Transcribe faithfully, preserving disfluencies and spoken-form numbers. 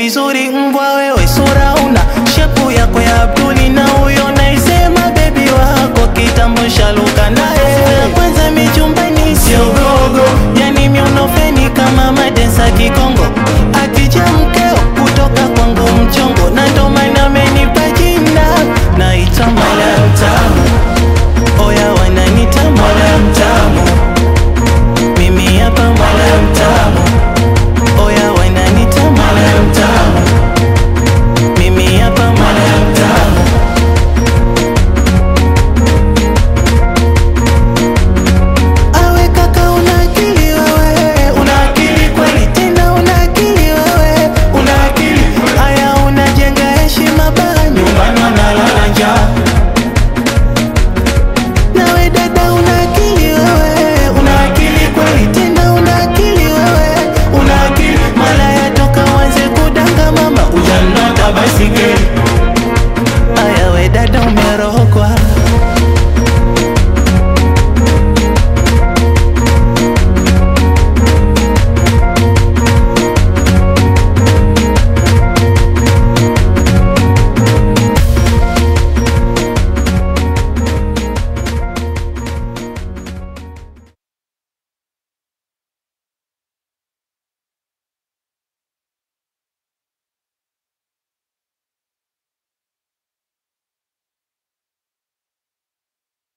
vizuri mbwa wewe, sura una shepu yako ya Abduli, na huyo naisema baby wako kitambo shaluka naye. Kwanza michumbani sio gogo, yani mionofeni kama madensa kikongo, akija mkeo kutoka kwangu mchongo, na ndo maana amenipa jina naitwa Mola Mtamu. Oya wananita Mola Mtamu, mimi hapa Mola Mtamu. Oya wananita Mola Mtamu, mimi hapa Mola Mtamu. Awe kaka una akili wewe, una akili kweli tena una akili wewe, una akili. Haya unajenga heshima ba nyumbani wanalala njaa. Nawe dada una akili wewe, una akili kweli tena una akili wewe, una akili. Mala ya toka wanze kudanga mama ujanota basikeli.